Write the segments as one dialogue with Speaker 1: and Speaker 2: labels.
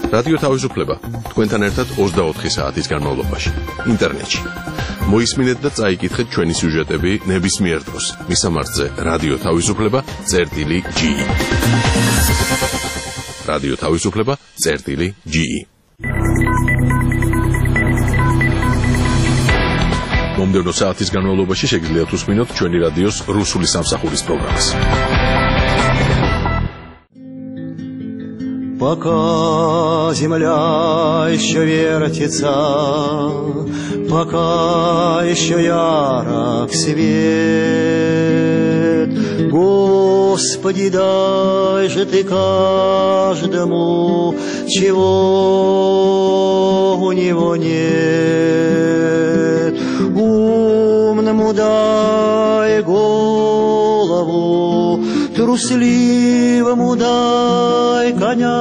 Speaker 1: რადიო თავისუფლება თქვენთან ერთად 24 საათის განმავლობაში ინტერნეტში. მოისმინეთ და წაიკითხეთ ჩვენი სიუჟეტები ნებისმიერ დროს მისამართზე რადიო თავისუფლება.ge. რადიო თავისუფლება.ge. მომდევნო საათის განმავლობაში შეგიძლიათ უსმინოთ ჩვენი რადიოს რუსული სამსახურის პროგრამას.
Speaker 2: Пока земля еще вертится, пока еще ярок свет, Господи, дай же Ты каждому, чего у него нет. Умному дай голову, трусливому дай коня,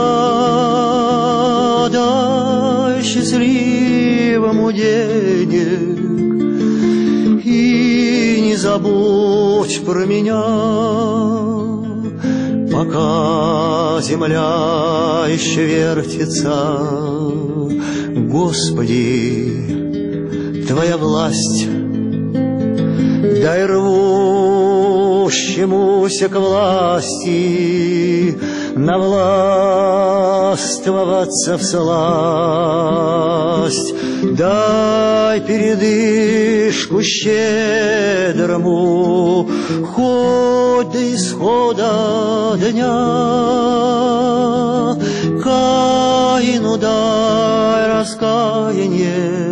Speaker 2: дай счастливому денег и не забудь про меня. Пока земля еще вертится, Господи, Твоя власть, дай рвущемуся к власти навластвоваться всласть, дай передышку щедрому хоть до исхода дня, Каину дай раскаяние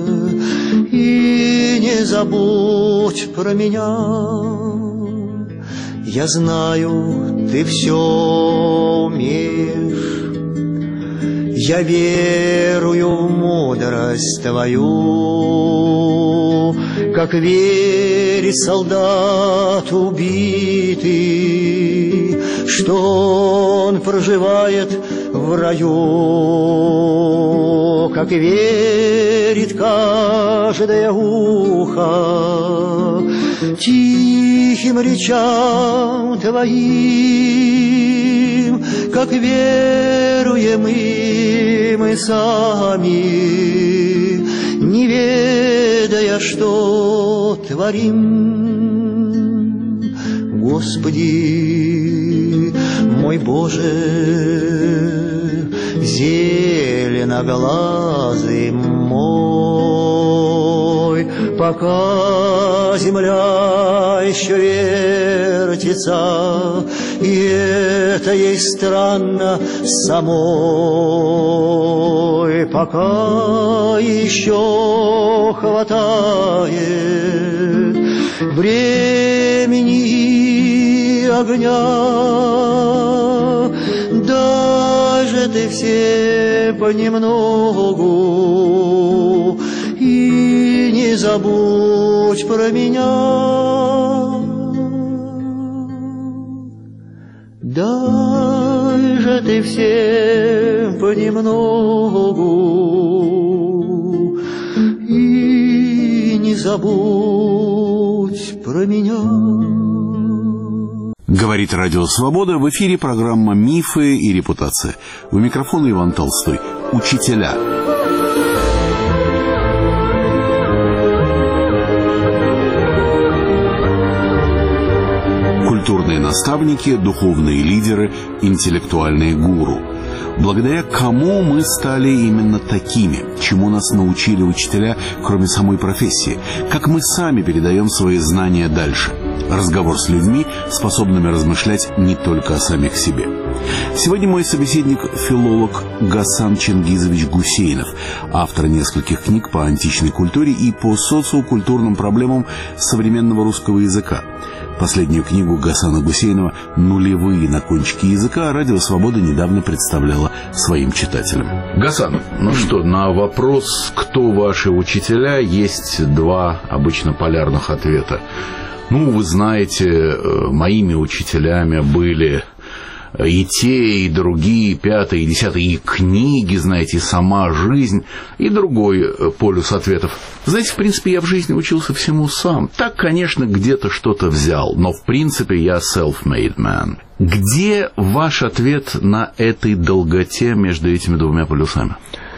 Speaker 2: и не забудь про меня. Я знаю, Ты все умеешь, я верую в мудрость Твою, как верит солдат убитый, что он проживает в раю, как верит каждое ухо тихим речам Твоим, как веруем и мы сами, не ведая, что творим. Господи, мой Боже, зеленоглазый мой, пока земля еще вертится, и это ей странно самой, пока еще хватает времени и огня, даже Ты все понемногу и не забудь про меня. Дай же Ты всем понемногу и не забудь про меня.
Speaker 3: Говорит Радио Свобода, в эфире программа «Мифы и репутация». У микрофона Иван Толстой. Учителя. Культурные наставники, духовные лидеры, интеллектуальные гуру. Благодаря кому мы стали именно такими? Чему нас научили учителя, кроме самой профессии? Как мы сами передаем свои знания дальше? Разговор с людьми, способными размышлять не только о самих себе. Сегодня мой собеседник – филолог Гасан Чингизович Гусейнов, автор нескольких книг по античной культуре и по социокультурным проблемам современного русского языка. Последнюю книгу Гасана Гусейнова «Нулевые на кончике языка» Радио Свобода недавно представляла своим читателям.
Speaker 4: Гасан, ну что, на вопрос, кто ваши учителя, есть два обычно полярных ответа. Ну, вы знаете, моими учителями были и те, и другие, пятые, и десятые, и книги, знаете, и сама жизнь, и другой полюс ответов. Знаете, в принципе, я в жизни учился всему сам. Так, конечно, где-то что-то взял, но в принципе я self-made man. Где ваш ответ на этой долготе между этими двумя полюсами?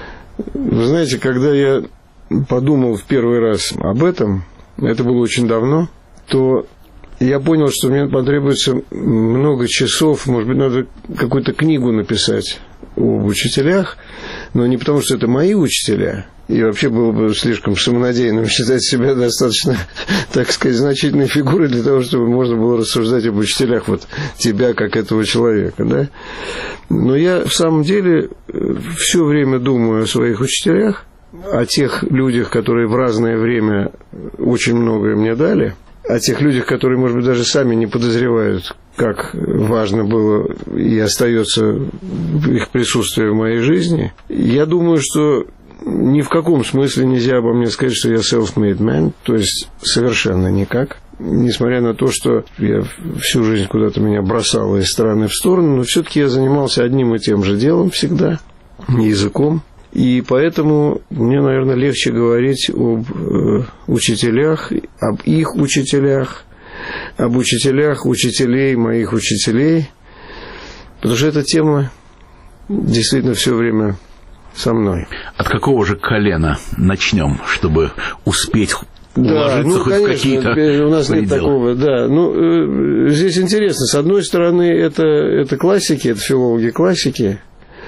Speaker 5: Вы знаете, когда я подумал в первый раз об этом, это было очень давно, то я понял, что мне потребуется много часов, может быть, надо какую-то книгу написать об учителях, но не потому, что это мои учителя, и вообще было бы слишком самонадеянным считать себя достаточно, так сказать, значительной фигурой для того, чтобы можно было рассуждать об учителях вот тебя, как этого человека, да? Но я в самом деле все время думаю о своих учителях, о тех людях, которые в разное время очень многое мне дали, о тех людях, которые, может быть, даже сами не подозревают, как важно было и остается их присутствие в моей жизни. Я думаю, что ни в каком смысле нельзя обо мне сказать, что я self-made man, то есть совершенно никак. Несмотря на то, что я всю жизнь куда-то меня бросало из стороны в сторону, но все-таки я занимался одним и тем же делом всегда, языком. И поэтому мне, наверное, легче говорить об учителях, об их учителях, об учителях учителей, моих учителей, потому что эта тема действительно все время со мной.
Speaker 4: От какого же колена начнем, чтобы успеть уложиться хоть
Speaker 5: конечно,
Speaker 4: в какие-то
Speaker 5: у нас
Speaker 4: пределы?
Speaker 5: Нет такого, да. Здесь интересно. С одной стороны, это классики, это филологи классики.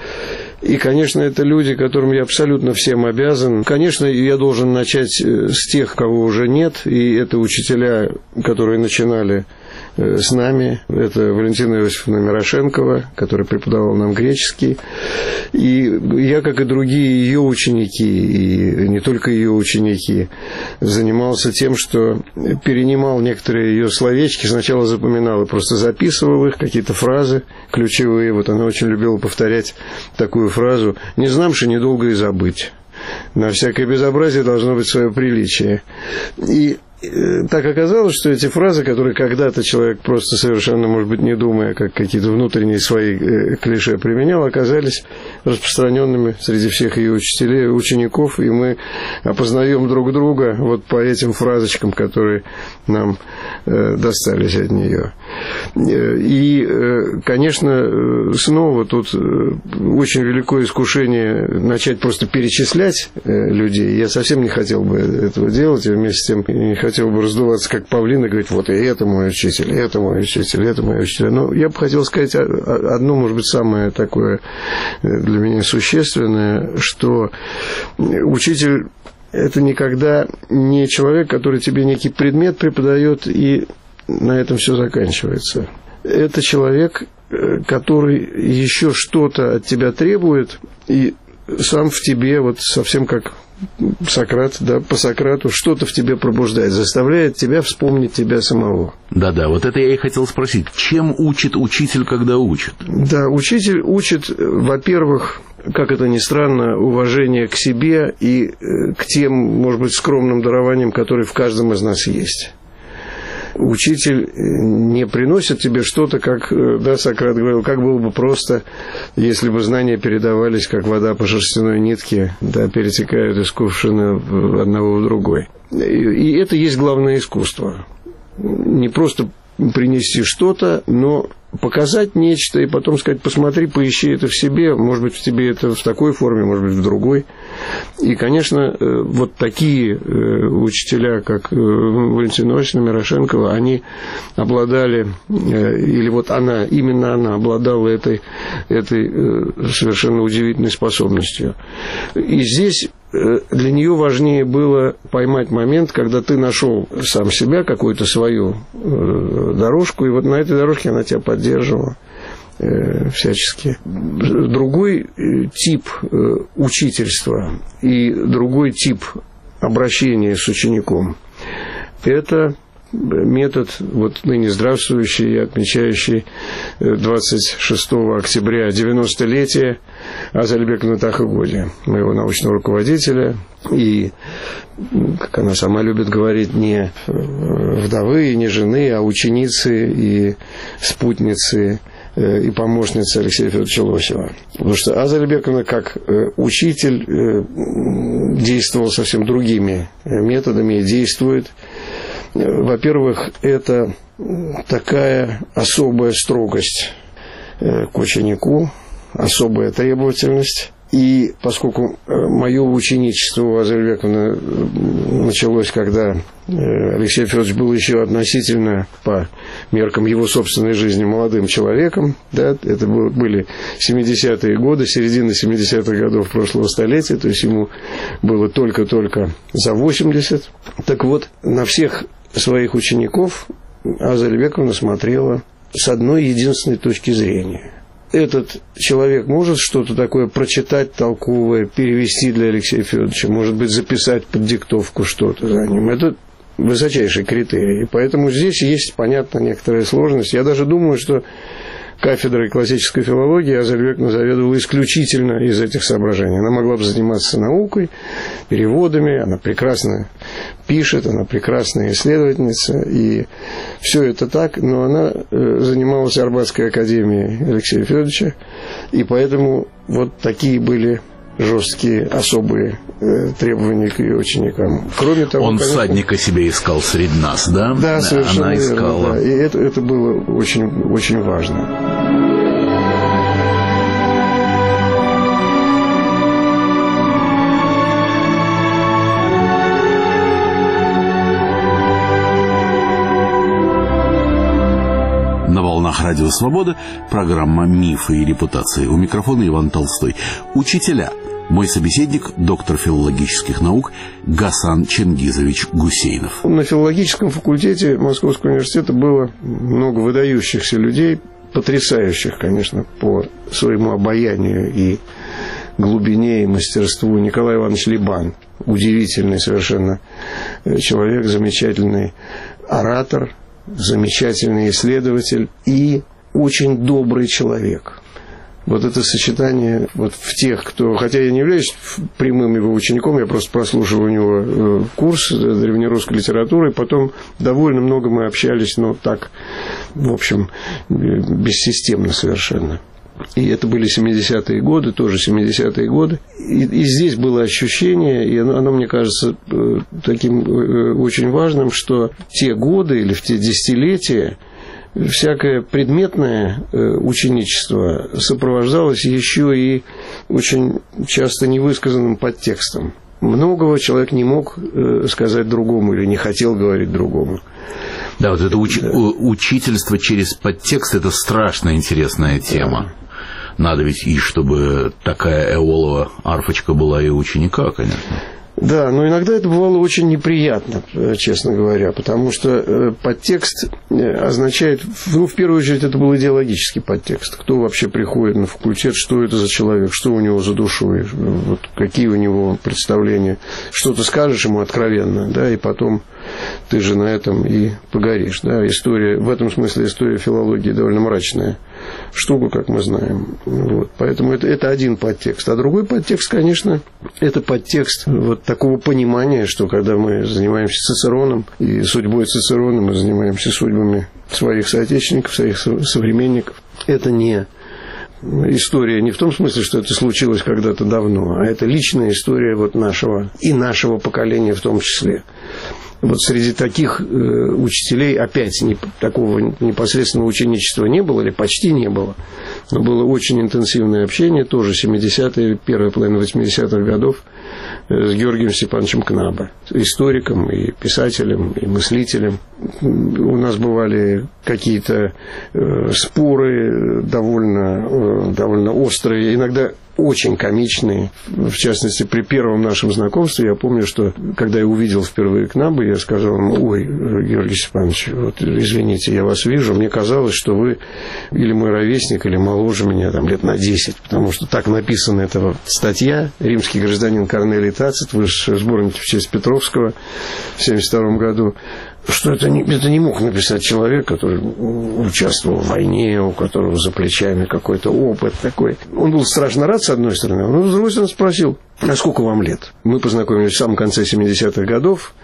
Speaker 5: И, конечно, это люди, которым я абсолютно всем обязан. Конечно, я должен начать с тех, кого уже нет. И это учителя, которые начинали с нами. Это Валентина Иосифовна Мирошенкова, которая преподавала нам греческий. И я, как и другие ее ученики, и не только ее ученики, занимался тем, что перенимал некоторые ее словечки. Сначала запоминал и просто записывал их, какие-то фразы ключевые. Вот она очень любила повторять такую фразу: «Не знамши, недолго и забыть. На всякое безобразие должно быть свое приличие». И так оказалось, что эти фразы, которые когда-то человек просто совершенно, может быть, не думая, как какие-то внутренние свои клише применял, оказались распространенными среди всех ее учителей, учеников, и мы опознаем друг друга вот по этим фразочкам, которые нам достались от нее. И, конечно, снова тут очень великое искушение начать просто перечислять людей. Я совсем не хотел бы этого делать, и вместе с тем не хотел бы раздуваться как павлин и говорить: вот и это мой учитель, это мой учитель, это мой учитель. Но я бы хотел сказать одно, может быть, самое такое для меня существенное, что учитель – это никогда не человек, который тебе некий предмет преподает, и на этом все заканчивается. Это человек, который еще что-то от тебя требует, и сам в тебе, вот совсем как Сократ, да, по Сократу, что-то в тебе пробуждает, заставляет тебя вспомнить тебя самого.
Speaker 4: Да-да, вот это я и хотел спросить. Чем учит учитель, когда учит?
Speaker 5: Да, учитель учит, во-первых, как это ни странно, уважение к себе и к тем, может быть, скромным дарованиям, которые в каждом из нас есть. Учитель не приносит тебе что-то, как, да, Сократ говорил, как было бы просто, если бы знания передавались, как вода по шерстяной нитке, да, перетекают из кувшина одного в другой. И это есть главное искусство. Не просто принести что-то, но показать нечто и потом сказать: посмотри, поищи это в себе, может быть, в тебе это в такой форме, может быть, в другой. И, конечно, вот такие учителя, как Валентина Иосифовна Мирошенкова, они обладали, или вот она, именно она обладала этой совершенно удивительной способностью. И здесь для нее важнее было поймать момент, когда ты нашел сам себя, какую-то свою дорожку, и вот на этой дорожке она тебя поддерживала всячески. Другой тип учительства и другой тип обращения с учеником – это метод, вот ныне здравствующий и отмечающий 26 октября 90-летие Азалбека Натахагоди, моего научного руководителя, и, как она сама любит говорить, не вдовы и не жены, а ученицы и спутницы и помощница Алексея Федоровича Лосева. Потому что Аза Алибековна, как учитель, действовала совсем другими методами и действует. Во-первых, это такая особая строгость к ученику, особая требовательность. И поскольку мое ученичество у Азы Алибековны началось, когда Алексей Федорович был еще относительно, по меркам его собственной жизни, молодым человеком, да, это были 70-е годы, середина 70-х годов прошлого столетия, то есть ему было только-только за 80. Так вот, на всех своих учеников Аза Алибековна смотрела с одной единственной точки зрения. Этот человек может что-то такое прочитать, толковое, перевести для Алексея Федоровича, может быть, записать под диктовку что-то за ним. Это высочайший критерий. И поэтому здесь есть, понятно, некоторая сложность. Я даже думаю, что кафедрой классической филологии Аза Алибековна заведовала исключительно из этих соображений. Она могла бы заниматься наукой, переводами, она прекрасно пишет, она прекрасная исследовательница, и все это так, но она занималась Арбатской академией Алексея Федоровича, и поэтому вот такие были жесткие, особые требования к ее ученикам. Кроме того,
Speaker 4: он
Speaker 5: конечно,
Speaker 4: всадника себе искал среди нас, да?
Speaker 5: Да, совершенно
Speaker 4: она искала.
Speaker 5: верно, да. И это было очень, очень важно.
Speaker 3: На волнах Радио Свобода программа «Мифы и репутации». У микрофона Иван Толстой. Учителя. Мой собеседник, доктор филологических наук Гасан Чингизович Гусейнов.
Speaker 5: На филологическом факультете Московского университета было много выдающихся людей, потрясающих, конечно, по своему обаянию и глубине и мастерству. Николай Иванович Либан, удивительный совершенно человек, замечательный оратор, замечательный исследователь и очень добрый человек. Вот это сочетание вот в тех, кто... Хотя я не являюсь прямым его учеником, я просто прослушал у него курс древнерусской литературы, и потом довольно много мы общались, но так, в общем, бессистемно совершенно. И это были 70-е годы, тоже 70-е годы. И здесь было ощущение, и оно, мне кажется, таким очень важным, что те годы или в те десятилетия всякое предметное ученичество сопровождалось еще и очень часто невысказанным подтекстом. Многого человек не мог сказать другому или не хотел говорить другому.
Speaker 4: Да, вот это учительство через подтекст – это страшно интересная тема. Да. Надо ведь и чтобы такая Эолова арфочка была и у ученика, конечно.
Speaker 5: Да, но иногда это бывало очень неприятно, честно говоря, потому что подтекст означает, в первую очередь, это был идеологический подтекст. Кто вообще приходит на факультет, что это за человек, что у него за душой, вот какие у него представления. Что ты скажешь ему откровенно, да, и потом ты же на этом и погоришь. Да. История, в этом смысле история филологии довольно мрачная штука, как мы знаем. Вот. Поэтому это один подтекст. А другой подтекст, конечно, это подтекст вот такого понимания, что когда мы занимаемся Цицероном и судьбой Цицерона, мы занимаемся судьбами своих соотечественников, своих современников. Это не история не в том смысле, что это случилось когда-то давно, а это личная история вот нашего и нашего поколения в том числе. Вот среди таких учителей опять такого непосредственного ученичества не было или почти не было, но было очень интенсивное общение, тоже 70-е, первая половина 80-х годов, с Георгием Степановичем Кнабе, историком и писателем, и мыслителем. У нас бывали какие-то споры довольно острые, иногда очень комичные. В частности, при первом нашем знакомстве я помню, что когда я увидел впервые Кнабе, я сказал ему: ой, Георгий Степанович, вот, извините, я вас вижу, мне казалось, что вы или мой ровесник, или моложе меня там, лет на 10, потому что так написана эта статья «Римский гражданин Корнелий Тацит», вышедшая в сборнике в честь Петровского в 1972 году, что это не мог написать человек, который участвовал в войне, у которого за плечами какой-то опыт такой. Он был страшно рад, с одной стороны, но с другой стороны спросил: а сколько вам лет? Мы познакомились в самом конце 70-х годов,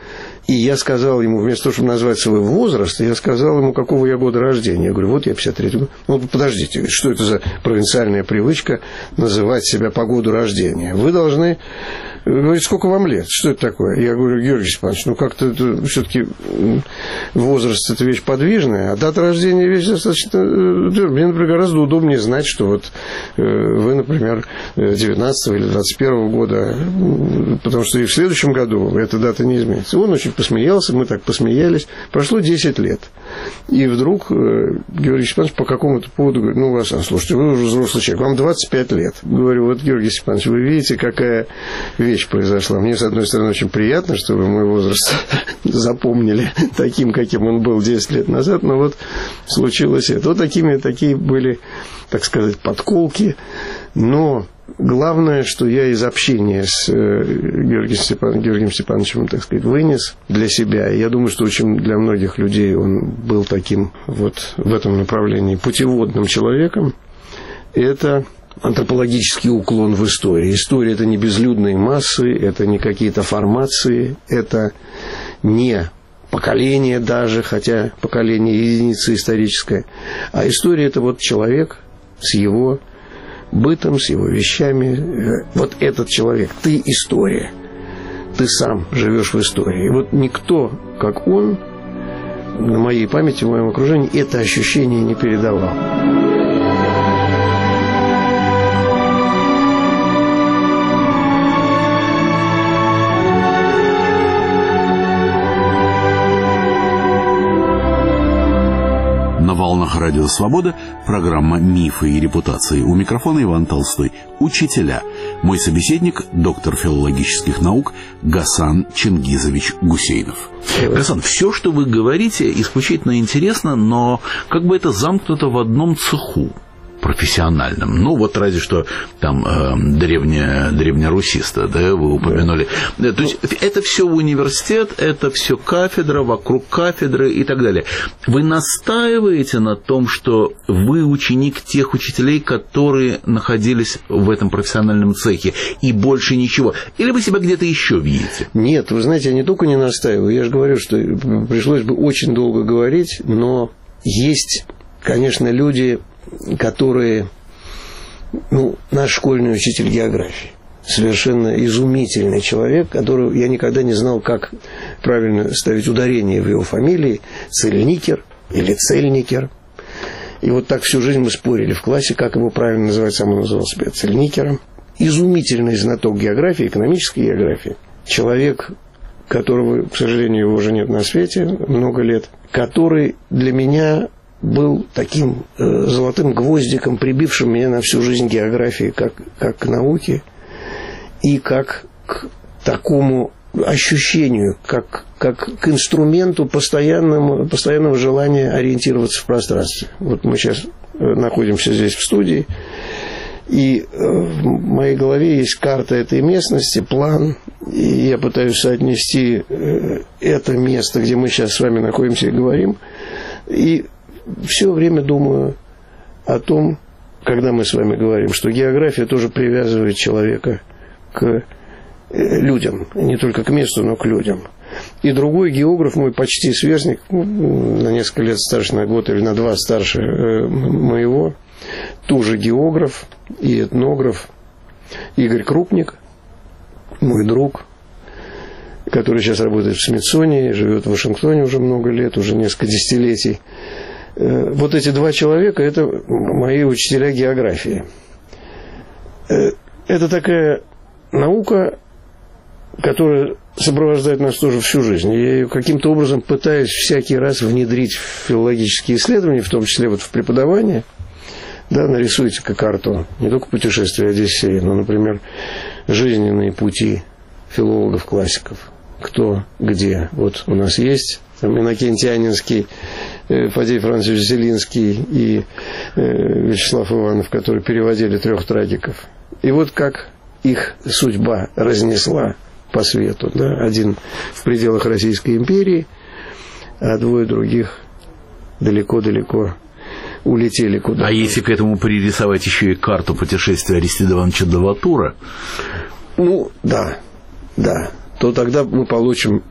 Speaker 5: И я сказал ему, вместо того, чтобы назвать свой возраст, я сказал ему, какого я года рождения. Я говорю, вот я 53-й год. Ну, подождите, что это за провинциальная привычка называть себя по году рождения? Вы должны говорить, сколько вам лет? Что это такое? Я говорю, Георгий Степанович, ну, как-то это все-таки возраст – это вещь подвижная, а дата рождения – вещь достаточно... Мне, например, гораздо удобнее знать, что вот вы, например, 19 или 21 года, потому что и в следующем году эта дата не изменится. Он очень посмеялся, мы так посмеялись. Прошло 10 лет. И вдруг Георгий Степанович по какому-то поводу говорит, ну, Асан, слушайте, вы уже взрослый человек, вам 25 лет. Говорю, вот, Георгий Степанович, вы видите, какая вещь произошла. Мне, с одной стороны, очень приятно, что вы мой возраст запомнили таким, каким он был 10 лет назад, но вот случилось это. Вот такие были, так сказать, подколки. Но главное, что я из общения с Георгием Степановичем, так сказать, вынес для себя. И я думаю, что очень для многих людей он был таким вот в этом направлении путеводным человеком. Это антропологический уклон в истории. История – это не безлюдные массы, это не какие-то формации, это не поколение даже, хотя поколение единица историческая. А история – это вот человек с его бытом, с его вещами. Вот этот человек, ты история. Ты сам живешь в истории. И вот никто, как он, на моей памяти, в моем окружении, это ощущение не передавал.
Speaker 3: На волнах Радио Свобода программа «Мифы и репутации». У микрофона Иван Толстой. Учителя. Мой собеседник, доктор филологических наук Гасан Чингизович Гусейнов.
Speaker 4: Гасан, все, что вы говорите, исключительно интересно, но как бы это замкнуто в одном цеху профессиональном. Ну, вот разве что там древнерусиста, да, вы упомянули. Да. То есть это все университет, это все кафедра, вокруг кафедры и так далее. Вы настаиваете на том, что вы ученик тех учителей, которые находились в этом профессиональном цехе, и больше ничего? Или вы себя где-то еще видите?
Speaker 5: Нет, вы знаете, я не только не настаиваю, я же говорю, что пришлось бы очень долго говорить, но есть, конечно, люди, которые, ну, наш школьный учитель географии, совершенно изумительный человек, которого я никогда не знал, как правильно ставить ударение в его фамилии, Цельникер или Цельникер. И вот так всю жизнь мы спорили в классе, как его правильно называть, сам он называл себя Цельникером. Изумительный знаток географии, экономической географии. Человек, которого, к сожалению, его уже нет на свете много лет, который для меня был таким золотым гвоздиком, прибившим меня на всю жизнь географии, как к науке, и как к такому ощущению, как к инструменту постоянного желания ориентироваться в пространстве. Вот мы сейчас находимся здесь в студии, и в моей голове есть карта этой местности, план, и я пытаюсь соотнести это место, где мы сейчас с вами находимся и говорим, и все время думаю о том, когда мы с вами говорим, что география тоже привязывает человека к людям, не только к месту, но к людям. И другой географ, мой почти сверстник, на несколько лет старше, на год или на 2 старше моего, тоже географ и этнограф Игорь Крупник, мой друг, который сейчас работает в Смитсонии, живет в Вашингтоне уже много лет, уже несколько десятилетий. Вот эти 2 человека – это мои учителя географии. Это такая наука, которая сопровождает нас тоже всю жизнь. Я ее каким-то образом пытаюсь всякий раз внедрить в филологические исследования, в том числе вот в преподавание. Да, нарисуйте-ка карту не только путешествия Одиссея, но, например, жизненные пути филологов-классиков. Кто, где. Вот у нас есть там Иннокентий Анинский, Фадей Францович Зелинский и Вячеслав Иванов, которые переводили 3 трагиков. И вот как их судьба разнесла по свету. Да? Один в пределах Российской империи, а 2 других далеко-далеко улетели куда-то.
Speaker 4: А если к этому пририсовать еще и карту путешествия Аристида Ивановича Довлатура?
Speaker 5: Ну, да. то тогда мы получим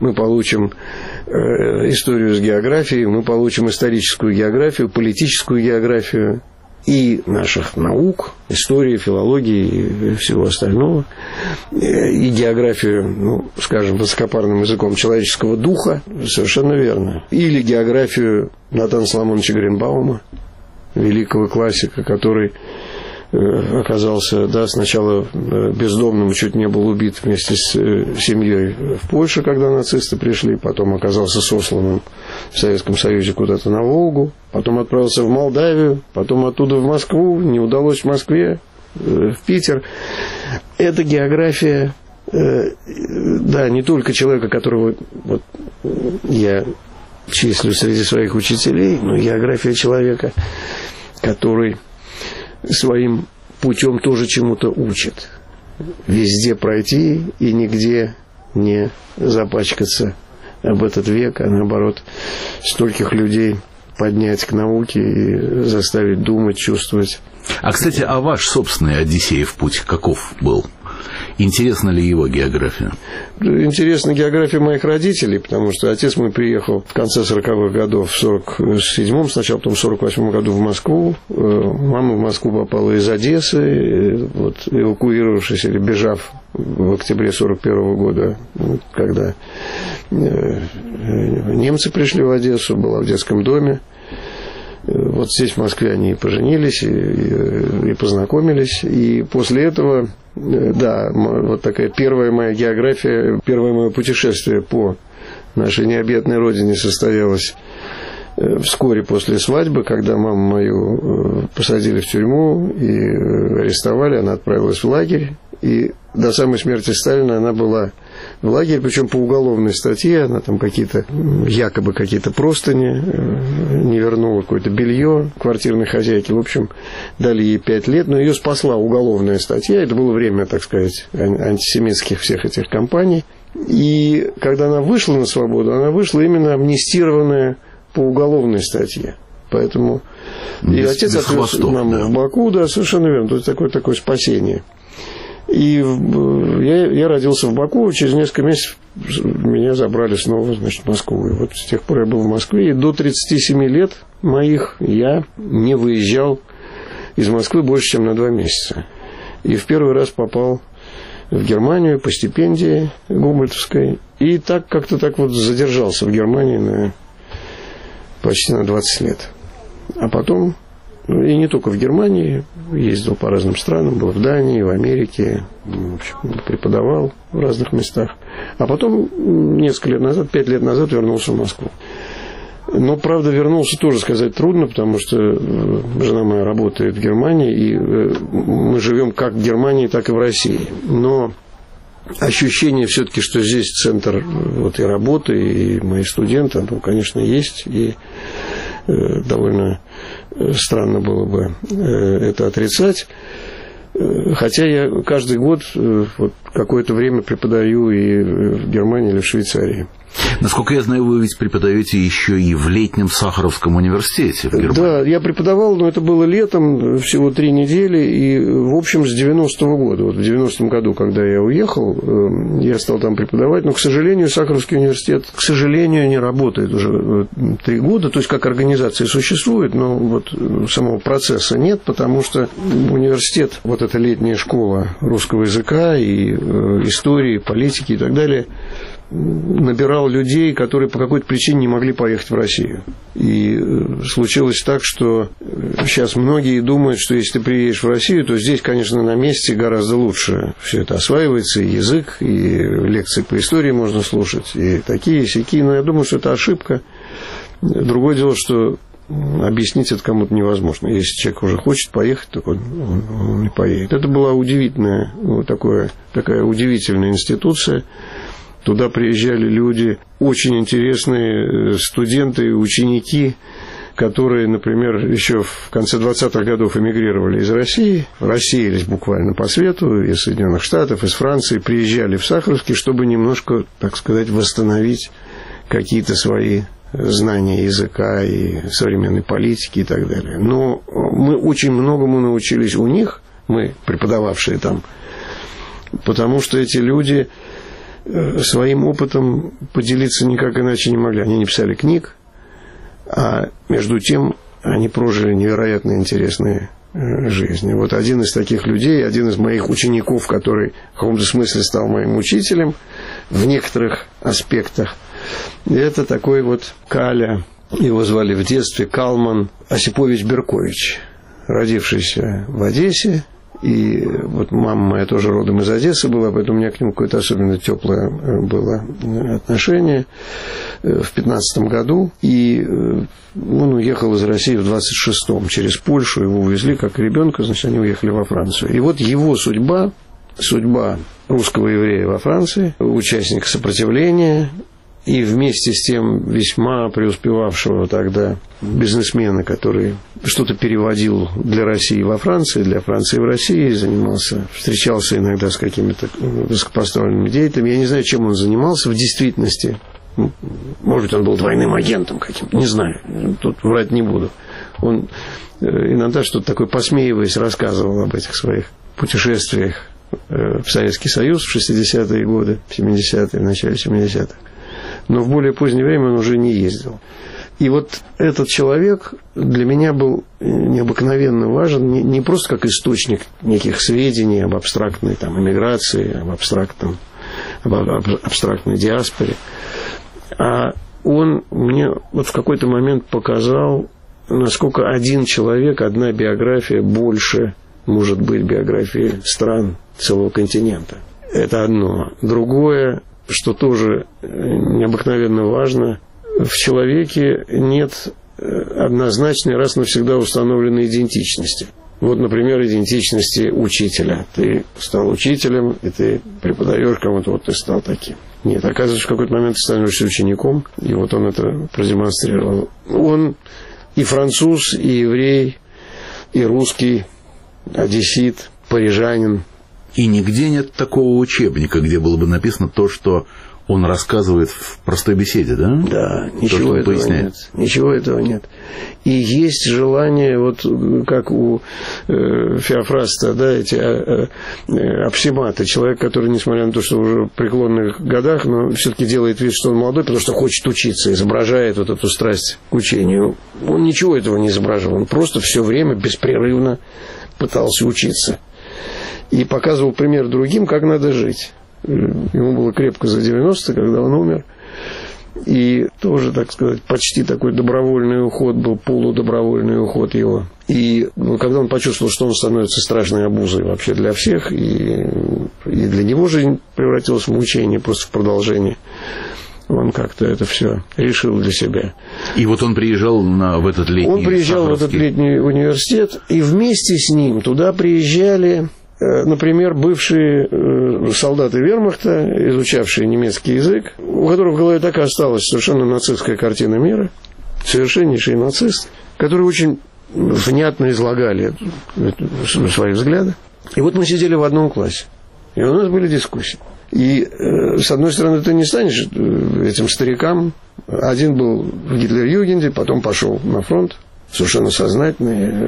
Speaker 5: историю с географией, мы получим историческую географию, политическую географию и наших наук, истории, филологии и всего остального, и географию, скажем, высокопарным языком человеческого духа, совершенно верно. Или географию Натана Соломоновича Гринбаума, великого классика, который оказался, сначала бездомным, чуть не был убит вместе с семьей в Польше, когда нацисты пришли, потом оказался сосланным в Советском Союзе куда-то на Волгу, потом отправился в Молдавию, потом оттуда в Москву, не удалось в Москве, в Питер. Это география, не только человека, которого я числю среди своих учителей, но география человека, который своим путем тоже чему-то учит. Везде пройти и нигде не запачкаться об этот век, а наоборот, стольких людей поднять к науке и заставить думать, чувствовать.
Speaker 4: А, кстати, ваш собственный Одиссеев путь каков был? Интересна ли его география?
Speaker 5: Интересна география моих родителей, потому что отец мой приехал в конце 40-х годов, в 47-м сначала, потом в 48-м году в Москву. Мама в Москву попала из Одессы, эвакуировавшись или бежав в октябре 41-го года, когда немцы пришли в Одессу, была в детском доме. Вот здесь, в Москве, они поженились и познакомились. И после этого, вот такая первая моя география, первое мое путешествие по нашей необъятной родине состоялось вскоре после свадьбы, когда маму мою посадили в тюрьму и арестовали. Она отправилась в лагерь. И до самой смерти Сталина она была в лагере, причем по уголовной статье. Она там якобы какие-то простыни не вернула, какое-то белье квартирной хозяйки. В общем, дали ей 5 лет, но ее спасла уголовная статья. Это было время, так сказать, антисемитских всех этих кампаний. И когда она вышла на свободу, она вышла именно амнистированная по уголовной статье. Поэтому и отец отвез маму в Баку, совершенно верно. То есть такое спасение. И я родился в Баку, через несколько месяцев меня забрали снова, в Москву. И вот с тех пор я был в Москве, и до 37 лет моих я не выезжал из Москвы больше, чем на 2 месяца. И в первый раз попал в Германию по стипендии гумбольдтовской. И как-то задержался в Германии почти на 20 лет. А потом... И не только в Германии, ездил по разным странам, был в Дании, в Америке, в общем, преподавал в разных местах. А потом, несколько лет назад, 5 лет назад, вернулся в Москву. Но, правда, вернулся тоже сказать трудно, потому что жена моя работает в Германии, и мы живем как в Германии, так и в России. Но ощущение все-таки, что здесь центр и работы, и мои студенты, конечно, есть, и довольно странно было бы это отрицать. Хотя я каждый год какое-то время преподаю и в Германии, или в Швейцарии.
Speaker 4: Насколько я знаю, вы ведь преподаете еще и в летнем Сахаровском университете в Германии. Да,
Speaker 5: я преподавал, но это было летом, всего 3 недели, и, в общем, с 90-го года. В 90-м году, когда я уехал, я стал там преподавать, но, к сожалению, Сахаровский университет, не работает уже 3 года, то есть как организация существует, но самого процесса нет, потому что университет, эта летняя школа русского языка и истории, политики и так далее, набирал людей, которые по какой-то причине не могли поехать в Россию. И случилось так, что сейчас многие думают, что если ты приедешь в Россию, то здесь, конечно, на месте гораздо лучше все это осваивается, и язык, и лекции по истории можно слушать, и такие, и сякие. Но я думаю, что это ошибка. Другое дело, что объяснить это кому-то невозможно. Если человек уже хочет поехать, то он не поедет. Это была удивительная, такая удивительная институция. Туда приезжали люди, очень интересные студенты и ученики, которые, например, еще в конце 20-х годов эмигрировали из России, рассеялись буквально по свету, из Соединенных Штатов, из Франции, приезжали в Сахаровский, чтобы немножко, так сказать, восстановить какие-то свои знания языка и современной политики и так далее. Но мы очень многому научились у них, мы, преподававшие там, потому что эти люди своим опытом поделиться никак иначе не могли. Они не писали книг, а между тем они прожили невероятно интересные жизни. Вот один из таких людей, один из моих учеников, который в каком-то смысле стал моим учителем в некоторых аспектах, это такой вот Каля, его звали в детстве Калман Осипович Беркович, родившийся в Одессе. И вот мама моя тоже родом из Одессы была, поэтому у меня к нему какое-то особенно теплое было отношение в 15 году. И он уехал из России в 26-м через Польшу, его увезли как ребенка, значит, они уехали во Францию. И вот его судьба русского еврея во Франции, участника сопротивления, и вместе с тем весьма преуспевавшего тогда бизнесмена, который что-то переводил для России во Франции, для Франции в России, встречался иногда с какими-то высокопоставленными деятелями. Я не знаю, чем он занимался в действительности. Может быть, он был двойным агентом каким-то, не знаю, тут врать не буду. Он иногда что-то такое, посмеиваясь, рассказывал об этих своих путешествиях в Советский Союз в 60-е годы, в 70-е, в начале 70-х. Но в более позднее время он уже не ездил. И вот этот человек для меня был необыкновенно важен, не просто как источник неких сведений об абстрактной там эмиграции, об абстрактной диаспоре, а он мне вот в какой-то момент показал, насколько один человек, одна биография больше может быть биографией стран целого континента. Это одно. Другое, что тоже необыкновенно важно, в человеке нет однозначной, раз навсегда установленной идентичности. Вот, например, идентичности учителя. Ты стал учителем, и ты преподаешь кому-то, вот ты стал таким. Нет, оказывается, в какой-то момент ты становишься учеником, и вот он это продемонстрировал. Он и француз, и еврей, и русский, одессит, парижанин.
Speaker 4: И нигде нет такого учебника, где было бы написано то, что он рассказывает в простой беседе, да?
Speaker 5: Да, ничего этого нет. Ничего этого нет. И есть желание, вот как у Феофраста, да, эти апсиматы. Человек, который, несмотря на то, что уже в преклонных годах, но все-таки делает вид, что он молодой, потому что хочет учиться, изображает вот эту страсть к учению. Он ничего этого не изображал. Он просто все время беспрерывно пытался учиться. И показывал пример другим, как надо жить. Ему было крепко за 90, когда он умер. И тоже, так сказать, почти такой добровольный уход был, полудобровольный уход его. И когда он почувствовал, что он становится страшной обузой вообще для всех, и для него жизнь превратилась в мучение, просто в продолжение, он как-то это все решил для себя.
Speaker 4: И вот он приезжал в этот летний
Speaker 5: Он приезжал в этот летний университет, и вместе с ним туда приезжали, например, бывшие солдаты вермахта, изучавшие немецкий язык, у которых в голове так и осталась совершенно нацистская картина мира, совершеннейшие нацисты, которые очень внятно излагали свои взгляды. И вот мы сидели в одном классе, и у нас были дискуссии. И, с одной стороны, ты не станешь этим старикам. Один был в Гитлер-Югенде, потом пошел на фронт, совершенно сознательный,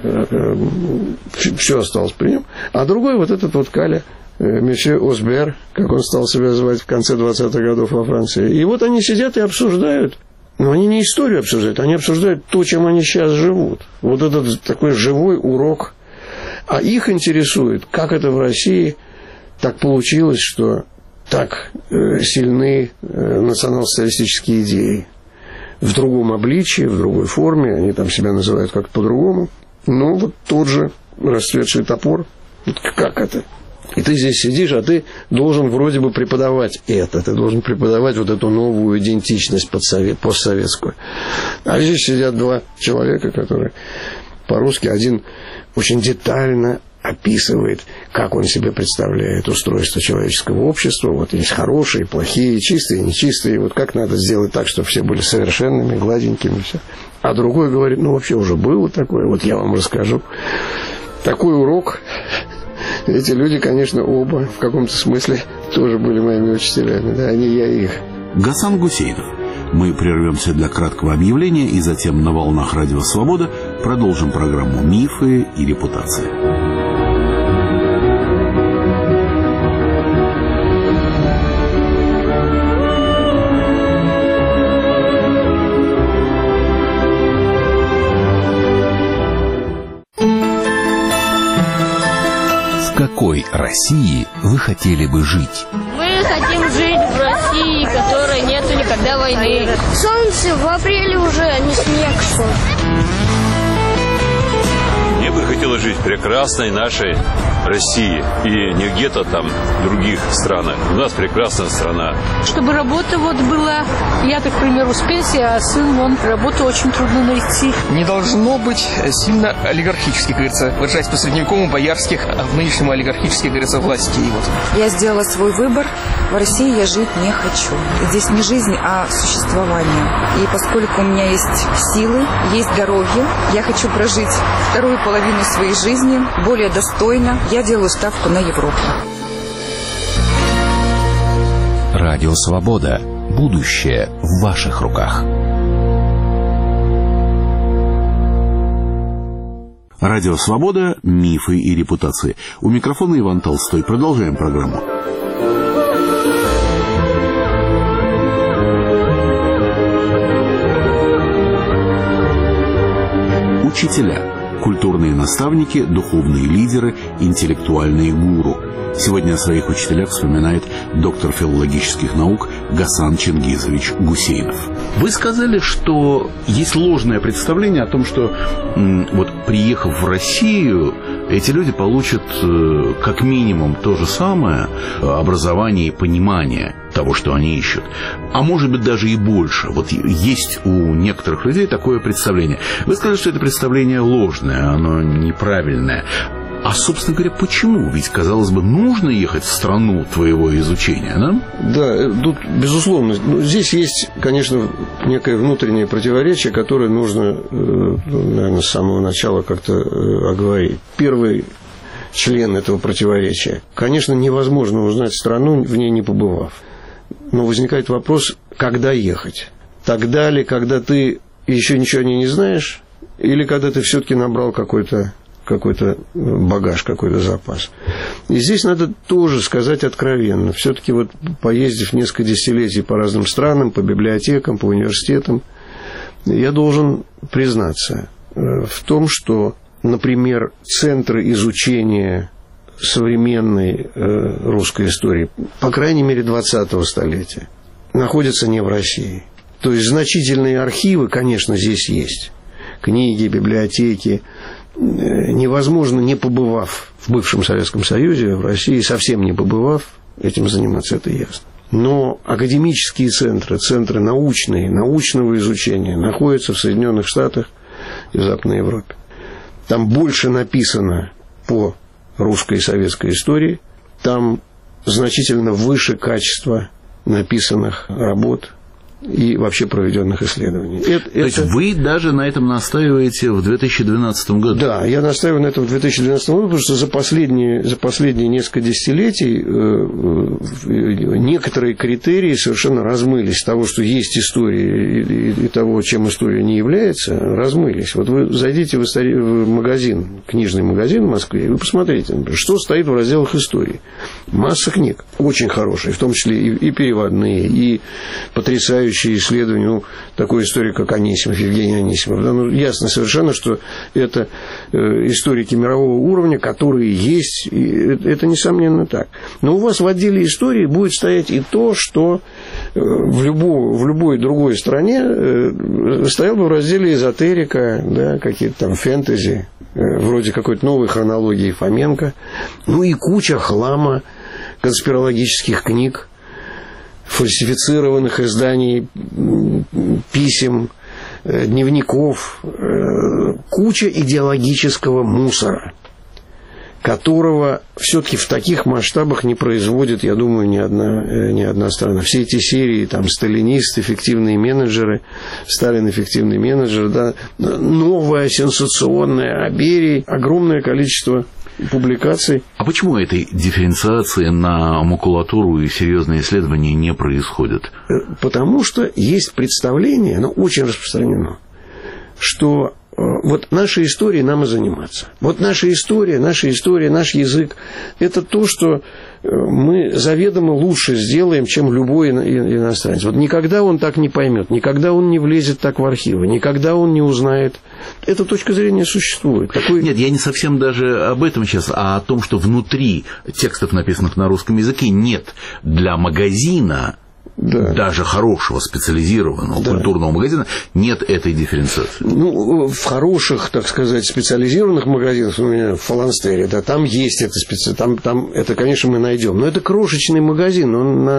Speaker 5: все осталось при нем. А другой, вот этот вот Каля, месье Осбер, как он стал себя звать в конце 20-х годов во Франции. И вот они сидят и обсуждают. Но они не историю обсуждают, они обсуждают то, чем они сейчас живут. Вот этот такой живой урок. А их интересует, как это в России так получилось, что так сильны национал-социалистические идеи. В другом обличии, в другой форме, они там себя называют как-то по-другому. Но вот тот же расцветший топор. Как это? И ты здесь сидишь, а ты должен вроде бы преподавать это. Ты должен преподавать вот эту новую идентичность постсоветскую. А здесь сидят два человека, которые по-русски, один очень детально описывает, как он себе представляет устройство человеческого общества. Вот есть хорошие, плохие, чистые, нечистые. Вот как надо сделать так, чтобы все были совершенными, гладенькими. Все. А другой говорит, ну вообще уже было такое, вот я вам расскажу. Такой урок. Эти люди, конечно, оба в каком-то смысле тоже были моими учителями. Да, не я их.
Speaker 3: Гасан Гусейнов. Мы прервемся для краткого объявления и затем на волнах Радио Свобода продолжим программу «Мифы и репутация». какой России вы хотели бы жить?
Speaker 6: Мы хотим жить в России, в которой нету никогда войны.
Speaker 7: Солнце в апреле уже, а не снег шел.
Speaker 8: Мне бы хотелось жить в прекрасной нашей России и не где-то там в других странах. У нас прекрасная страна.
Speaker 9: Чтобы работа была, я, так, к примеру, с пенсии, а сын, работу очень трудно найти.
Speaker 10: Не должно быть сильно олигархических, говорится, выражаясь по-средневековому, боярских, а в нынешнем олигархических, говорится, властей.
Speaker 11: Я сделала свой выбор. В России я жить не хочу. Здесь не жизнь, а существование. И поскольку у меня есть силы, есть здоровье, я хочу прожить вторую половину своей жизни более достойно. Я делаю ставку на Европу.
Speaker 3: Радио «Свобода». Будущее в ваших руках. Радио «Свобода». Мифы и репутации. У микрофона Иван Толстой. Продолжаем программу. Учителя. Культурные наставники, духовные лидеры, интеллектуальные гуру. Сегодня о своих учителях вспоминает доктор филологических наук Гасан Чингизович Гусейнов.
Speaker 4: Вы сказали, что есть ложное представление о том, что приехав в Россию, эти люди получат как минимум то же самое образование и понимание того, что они ищут. А может быть, даже и больше. Есть у некоторых людей такое представление. Вы сказали, что это представление ложное, оно неправильное. А, собственно говоря, почему? Ведь, казалось бы, нужно ехать в страну твоего изучения, да? Да,
Speaker 5: тут, безусловно. Здесь есть, конечно, некое внутреннее противоречие, которое нужно, наверное, с самого начала как-то оговорить. Первый член этого противоречия. Конечно, невозможно узнать страну, в ней не побывав. Но возникает вопрос, когда ехать? Тогда ли, когда ты еще ничего о ней не знаешь, или когда ты все-таки набрал какой-то багаж, какой-то запас. И здесь надо тоже сказать откровенно. Все-таки поездив несколько десятилетий по разным странам, по библиотекам, по университетам, я должен признаться в том, что, например, центры изучения современной русской истории, по крайней мере, 20-го столетия, находятся не в России. То есть значительные архивы, конечно, здесь есть. Книги, библиотеки. Невозможно, не побывав в бывшем Советском Союзе, в России, совсем не побывав, этим заниматься, это ясно. Но академические центры научного изучения находятся в Соединенных Штатах и в Западной Европе. Там больше написано по русской и советской истории, там значительно выше качество написанных работ и вообще проведенных исследований. То есть
Speaker 4: вы даже на этом настаиваете в 2012 году? Да,
Speaker 5: я настаиваю на этом в 2012 году, потому что за последние несколько десятилетий некоторые критерии совершенно размылись. Того, что есть история, и того, чем история не является, размылись. Вы зайдите в магазин, книжный магазин в Москве, и вы посмотрите, например, что стоит в разделах истории. Масса книг, очень хорошие, в том числе и переводные, и потрясающие исследования такой истории, как Анисимов, Евгений Анисимов. Ясно совершенно, что это историки мирового уровня, которые есть, и это несомненно так. Но у вас в отделе истории будет стоять и то, что в любой другой стране стояло бы в разделе эзотерика, да, какие-то там фэнтези, вроде какой-то новой хронологии Фоменко, и куча хлама, конспирологических книг, фальсифицированных изданий, писем, дневников, куча идеологического мусора, которого все-таки в таких масштабах не производит, я думаю, ни одна страна. Все эти серии, там, сталинист, эффективные менеджеры, Сталин, эффективный менеджер, да, новая, сенсационная, Берий, огромное количество публикаций.
Speaker 4: А почему этой дифференциации на макулатуру и серьезные исследования не происходит?
Speaker 5: Потому что есть представление, оно очень распространено, что вот нашей историей нам и заниматься. Вот наша история, наш язык – это то, что мы заведомо лучше сделаем, чем любой иностранец. Вот никогда он так не поймет, никогда он не влезет так в архивы, никогда он не узнает. Эта точка зрения существует.
Speaker 4: Нет, я не совсем даже об этом сейчас, а о том, что внутри текстов, написанных на русском языке, нет для магазина, даже хорошего, специализированного культурного магазина, нет этой дифференциации.
Speaker 5: Ну, в хороших, так сказать, специализированных магазинах, в Фаланстере, да, там есть это там это, конечно, мы найдем. Но это крошечный магазин.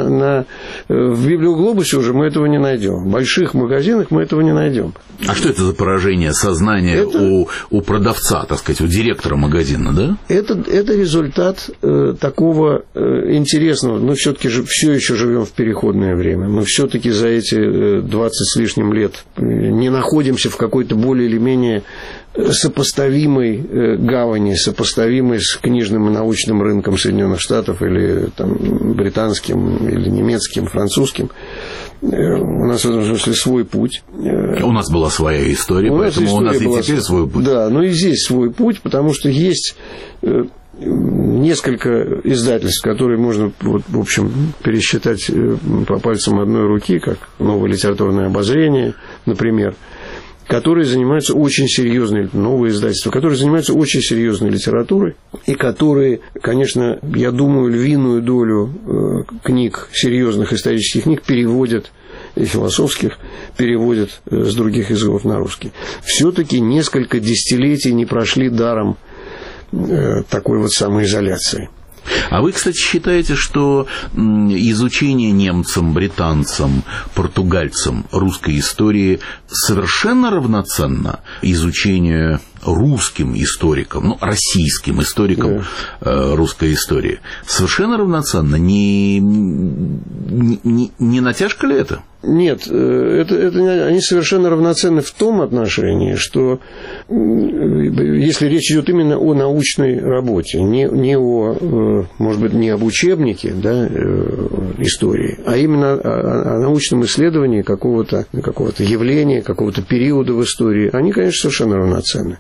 Speaker 5: В Библиоглобусе уже мы этого не найдем. В больших магазинах мы этого не найдем.
Speaker 4: А что это за поражение сознания у продавца, так сказать, у директора магазина, да?
Speaker 5: Это результат такого интересного. Мы все-таки все еще живем в переходное время. Мы все-таки за эти 20 с лишним лет не находимся в какой-то более или менее сопоставимой гавани, сопоставимой с книжным и научным рынком Соединенных Штатов или там, британским, или немецким, французским. У нас в этом смысле свой путь. У
Speaker 4: нас была своя история, поэтому у нас и теперь свой путь.
Speaker 5: Да, но и здесь свой путь, потому что есть несколько издательств, которые можно, вот, в общем, пересчитать по пальцам одной руки, как «Новое литературное обозрение», например, которые занимаются очень серьезной, новые издательства, которые занимаются очень серьезной литературой, и которые, конечно, я думаю, львиную долю книг, серьезных исторических книг переводят, и философских, переводят с других языков на русский. Все-таки несколько десятилетий не прошли даром такой вот самоизоляции.
Speaker 4: А вы, кстати, считаете, что изучение немцам, британцам, португальцам русской истории совершенно равноценно изучению русским историкам, российским историкам русской истории? Совершенно равноценно? Не натяжка ли это?
Speaker 5: Нет, они совершенно равноценны в том отношении, что если речь идет именно о научной работе, не о, может быть, не об учебнике истории, а именно о научном исследовании какого-то явления, какого-то периода в истории, они, конечно, совершенно равноценны.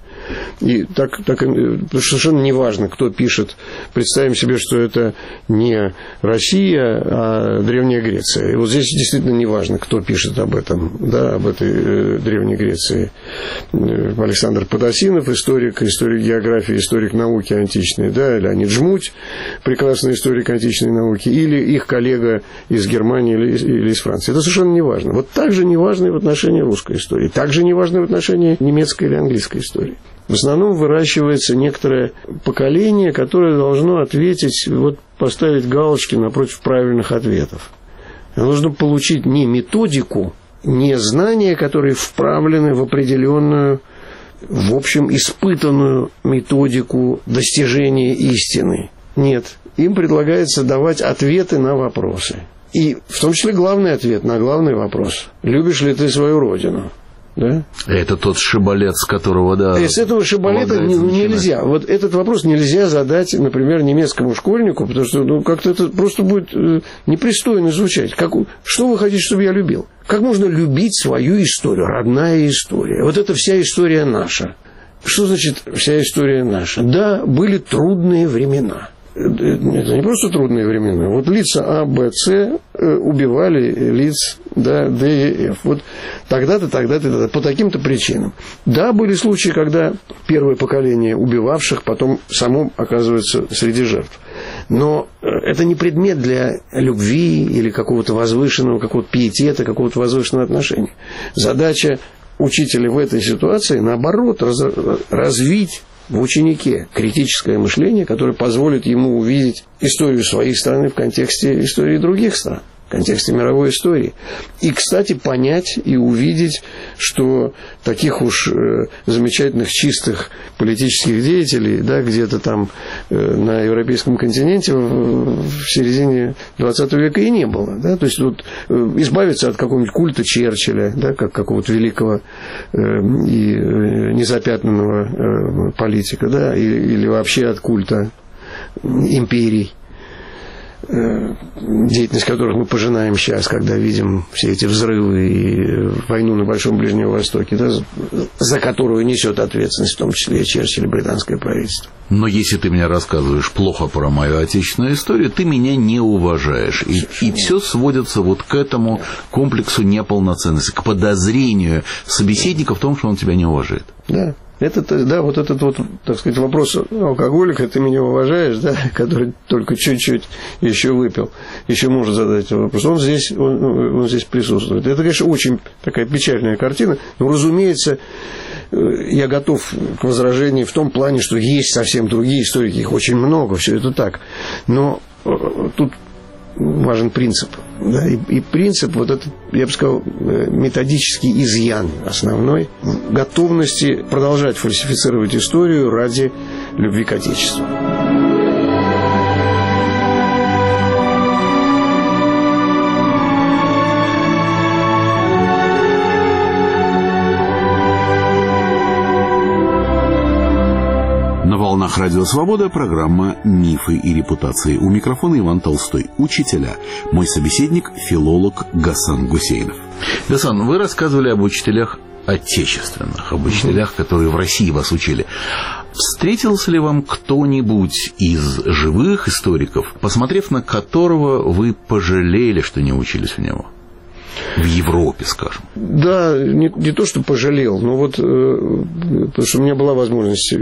Speaker 5: И потому что совершенно не важно, кто пишет. Представим себе, что это не Россия, а Древняя Греция. И вот здесь действительно не важно, кто пишет об этом, об этой Древней Греции. Александр Подосинов, историк географии, историк науки античной, Леонид Жмуть, прекрасный историк античной науки, или их коллега из Германии или из Франции. Это совершенно не важно. Вот так же не важно и в отношении русской истории, так же не важно и в отношении немецкой или английской истории. В основном выращивается некоторое поколение, которое должно ответить, поставить галочки напротив правильных ответов. Оно должно получить не методику, не знания, которые вправлены в определенную, в общем, испытанную методику достижения истины. Нет, им предлагается давать ответы на вопросы. И в том числе главный ответ на главный вопрос. Любишь ли ты свою родину? Да?
Speaker 4: Это тот шибалет, с которого,
Speaker 5: с этого шибалета нельзя. Вот этот вопрос нельзя задать, например, немецкому школьнику, потому что как-то это просто будет непристойно звучать. Что вы хотите, чтобы я любил? Как можно любить свою историю, родная история? Вот это вся история наша. Что значит вся история наша? Да, были трудные времена. Это не просто трудные времена. Вот лица А, Б, С убивали лиц Д и Ф. Вот тогда-то, по таким-то причинам. Да, были случаи, когда первое поколение убивавших потом само оказывается среди жертв. Но это не предмет для любви или какого-то возвышенного, какого-то пиетета, какого-то возвышенного отношения. Задача учителя в этой ситуации, наоборот, развить в ученике критическое мышление, которое позволит ему увидеть историю своей страны в контексте истории других стран, в контексте мировой истории. И, кстати, понять и увидеть, что таких уж замечательных, чистых политических деятелей, где-то там на европейском континенте в середине 20 века и не было. То есть избавиться от какого-нибудь культа Черчилля, как какого-то великого и незапятнанного политика, или вообще от культа империй. деятельность которых мы пожинаем сейчас, когда видим все эти взрывы и войну на Большом Ближнем Востоке, да, за которую несет ответственность, в том числе и Черчилль, и британское правительство.
Speaker 4: Но если ты мне рассказываешь плохо про мою отечественную историю, ты меня не уважаешь. И все сводится вот к этому комплексу неполноценности, к подозрению собеседника в том, что он тебя не уважает.
Speaker 5: Да. Вот этот вот, так сказать, вопрос алкоголика, ты меня уважаешь, да, который только чуть-чуть еще выпил, еще может задать этот вопрос. Он здесь присутствует. Это, конечно, очень такая печальная картина, но, разумеется, я готов к возражению в том плане, что есть совсем другие историки, их очень много, все это так. Но тут важен принцип. Да, и принцип, вот этот, я бы сказал, методический изъян основной, готовности продолжать фальсифицировать историю ради любви к Отечеству.
Speaker 3: На волнах Радио Свобода программа «Мифы и репутации». У микрофона Иван Толстой. Учителя. Мой собеседник – филолог Гасан Гусейнов.
Speaker 4: Гасан, вы рассказывали об учителях отечественных, об учителях, которые в России вас учили. Встретился ли вам кто-нибудь из живых историков, посмотрев на которого вы пожалели, что не учились у него? В Европе, скажем.
Speaker 5: Да, не то, что пожалел, но вот, потому что у меня была возможность,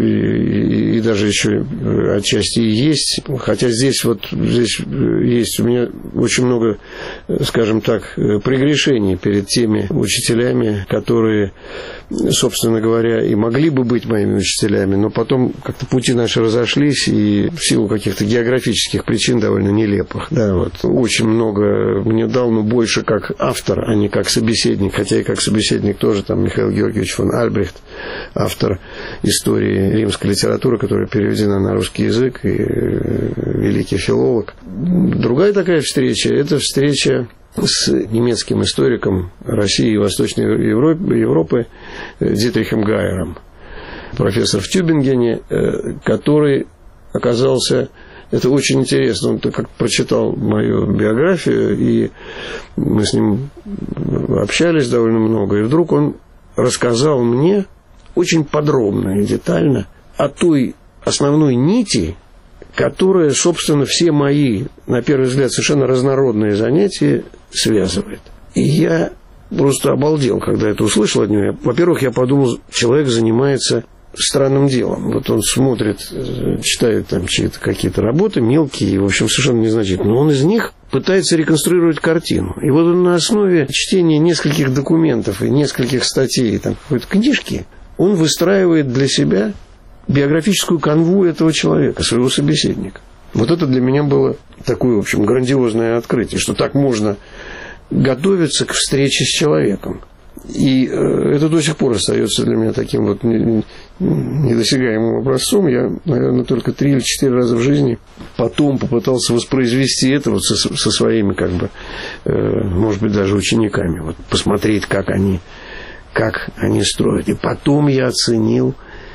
Speaker 5: и даже еще отчасти и есть, хотя здесь есть у меня очень много, скажем так, прегрешений перед теми учителями, которые, собственно говоря, и могли бы быть моими учителями, но потом как-то пути наши разошлись, и в силу каких-то географических причин довольно нелепых, да, вот, очень много мне дал, но больше как автор, а не как собеседник, хотя и как собеседник тоже, там, Михаил Георгиевич фон Альбрехт, автор истории римской литературы, которая переведена на русский язык, и великий филолог. Другая такая встреча, это встреча с немецким историком России и Восточной Европы Дитрихом Гайером, профессор в Тюбингене, который оказался... Это очень интересно. Он как прочитал мою биографию, и мы с ним общались довольно много. И вдруг он рассказал мне очень подробно и детально о той основной нити, которая, собственно, все мои, на первый взгляд, совершенно разнородные занятия связывает. И я просто обалдел, когда это услышал от него. Во-первых, я подумал, человек занимается странным делом. Вот он смотрит, читает там чьи-то какие-то работы, мелкие, в общем, совершенно незначительные. Но он из них пытается реконструировать картину. И вот он на основе чтения нескольких документов и нескольких статей, там, какой-то книжки, он выстраивает для себя биографическую канву этого человека, своего собеседника. Вот это для меня было такое, в общем, грандиозное открытие, что так можно готовиться к встрече с человеком. И это до сих пор остается для меня таким вот недосягаемым образцом. Я, наверное, только 3 или 4 раза в жизни потом попытался воспроизвести это вот со своими, как бы, может быть, даже учениками. Вот посмотреть, как они строят. И потом я оценил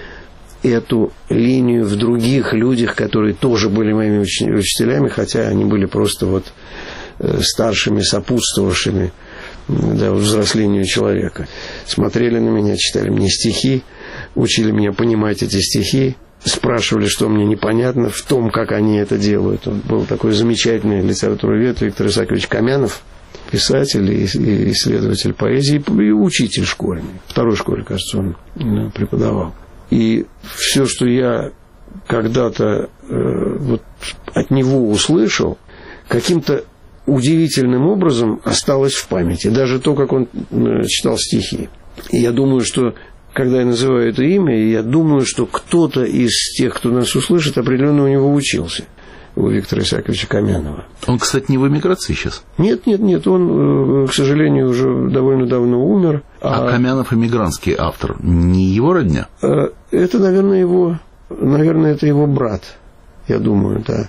Speaker 5: эту линию в других людях, которые тоже были моими учителями, хотя они были просто вот старшими, сопутствовавшими, да, взрослению человека. Смотрели на меня, читали мне стихи, учили меня понимать эти стихи, спрашивали, что мне непонятно в том, как они это делают. Он был такой замечательный литературовед Виктор Исаакович Камянов, писатель и исследователь поэзии, и учитель школьный. В второй школе, кажется, он преподавал. И все, что я когда-то вот от него услышал, каким-то удивительным образом осталось в памяти. Даже то, как он читал стихи. И я думаю, что, когда я называю это имя, я думаю, что кто-то из тех, кто нас услышит, определенно у него учился. У Виктора Исааковича Камянова. Он, кстати, не в эмиграции сейчас? Нет. Он, к сожалению, уже довольно давно умер.
Speaker 4: А Камянов эмигрантский автор. Не его родня?
Speaker 5: Это, наверное, это его брат. Я думаю, да.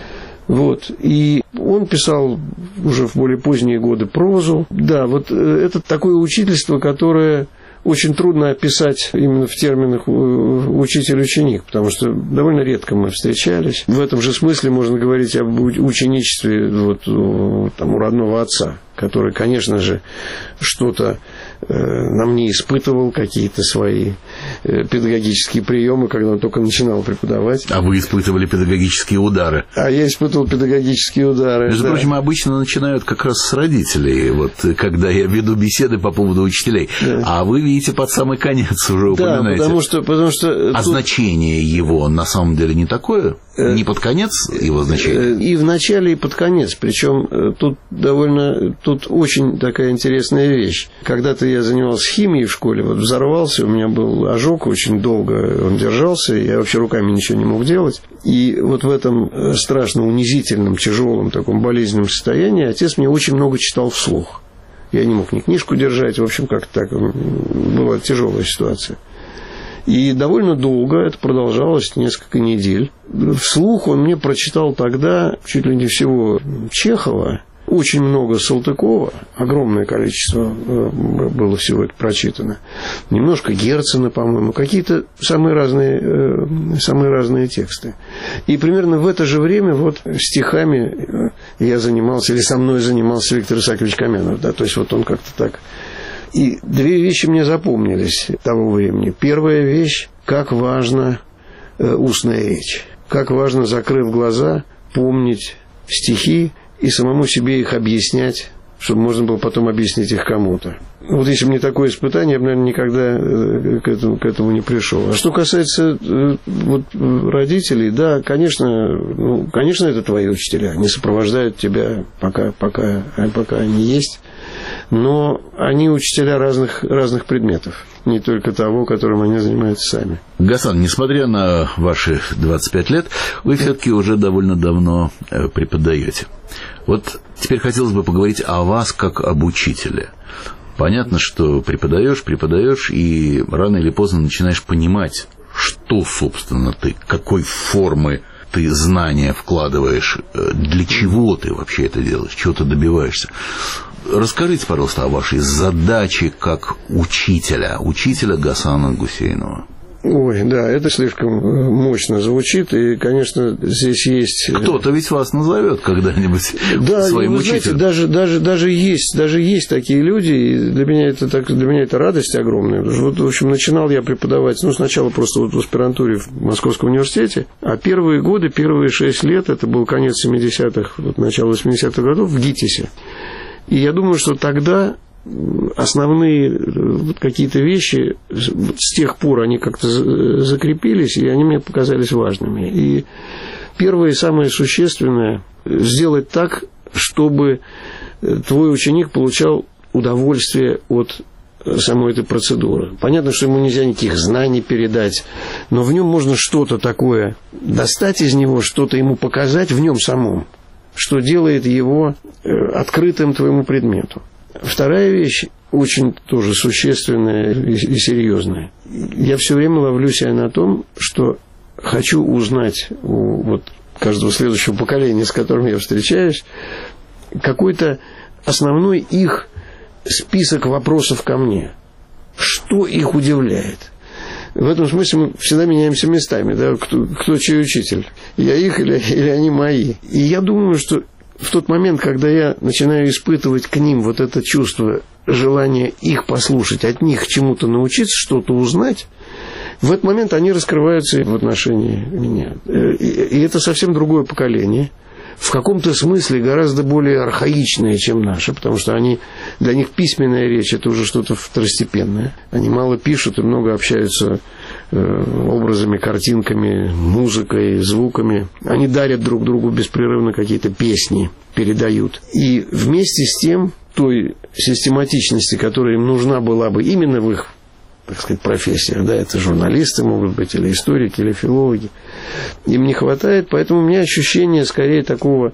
Speaker 5: Вот. И он писал уже в более поздние годы прозу. Да, вот это такое учительство, которое очень трудно описать именно в терминах учитель-ученик, потому что довольно редко мы встречались. В этом же смысле можно говорить об ученичестве вот, там, у родного отца, который, конечно же, что-то на мне испытывал, какие-то свои педагогические приемы, когда он только начинал преподавать.
Speaker 4: А вы испытывали педагогические удары?
Speaker 5: А я испытывал педагогические удары.
Speaker 4: Между прочим, обычно начинают как раз с родителей, вот когда я веду беседы по поводу учителей. Да. А вы видите под самый конец уже упоминаете.
Speaker 5: Да, потому что
Speaker 4: а значение его на самом деле не такое? Не под конец его значение?
Speaker 5: И в начале, и под конец. Причем тут очень такая интересная вещь. Когда-то я занимался химией в школе, вот взорвался, у меня был ожог, очень долго он держался, я вообще руками ничего не мог делать. И вот в этом страшно унизительном, тяжелом, таком болезненном состоянии отец мне очень много читал вслух. Я не мог ни книжку держать, в общем, как-то так была тяжелая ситуация. И довольно долго это продолжалось, несколько недель. Вслух он мне прочитал тогда чуть ли не всего Чехова, очень много Салтыкова, огромное количество было всего это прочитано. Немножко Герцена, по-моему, какие-то самые разные тексты. И примерно в это же время вот стихами я занимался, или со мной занимался Виктор Исаакович Каменов, да, то есть вот он как-то так. И две вещи мне запомнились того времени. Первая вещь, как важна устная речь, как важно, закрыв глаза, помнить стихи и самому себе их объяснять, чтобы можно было потом объяснить их кому-то. Вот если бы не такое испытание, я бы, наверное, никогда к этому не пришел. А что касается вот, родителей, да, конечно, это твои учителя. Они сопровождают тебя, пока они есть. Но они учителя разных предметов, не только того, которым они занимаются сами.
Speaker 4: Гасан, несмотря на ваши 25 лет, вы все-таки уже довольно давно преподаете. Вот теперь хотелось бы поговорить о вас как об учителе. Понятно, что преподаешь, и рано или поздно начинаешь понимать, что, собственно, ты, какой формы ты знания вкладываешь, для чего ты вообще это делаешь, чего ты добиваешься. Расскажите, пожалуйста, о вашей задаче как учителя Гасана Гусейнова.
Speaker 5: Ой, да, это слишком мощно звучит, и, конечно, здесь есть...
Speaker 4: Кто-то ведь вас назовет когда-нибудь своим учителем.
Speaker 5: Знаете, даже есть такие люди, и для меня это радость огромная. Вот, в общем, начинал я преподавать, сначала просто вот в аспирантуре в Московском университете, а первые 6 лет, это был конец 70-х, вот, начало 80-х годов в ГИТИСе. И я думаю, что тогда основные вот какие-то вещи, с тех пор они как-то закрепились, и они мне показались важными. И первое и самое существенное – сделать так, чтобы твой ученик получал удовольствие от самой этой процедуры. Понятно, что ему нельзя никаких знаний передать, но в нем можно что-то такое достать из него, что-то ему показать в нем самом, что делает его открытым твоему предмету. Вторая вещь, очень тоже существенная и серьезная. Я все время ловлю себя на том, что хочу узнать у вот каждого следующего поколения, с которым я встречаюсь, какой-то основной их список вопросов ко мне. Что их удивляет? В этом смысле мы всегда меняемся местами, да, кто чей учитель. Я их или они мои. И я думаю, что в тот момент, когда я начинаю испытывать к ним вот это чувство желания их послушать, от них чему-то научиться, что-то узнать, в этот момент они раскрываются в отношении меня. И это совсем другое поколение, в каком-то смысле гораздо более архаичное, чем наше, потому что для них письменная речь – это уже что-то второстепенное. Они мало пишут и много общаются образами, картинками, музыкой, звуками. Они дарят друг другу беспрерывно какие-то песни, передают. И вместе с тем, той систематичности, которая им нужна была бы именно в их, так сказать, профессиях, да, это журналисты могут быть, или историки, или филологи, им не хватает, поэтому у меня ощущение скорее такого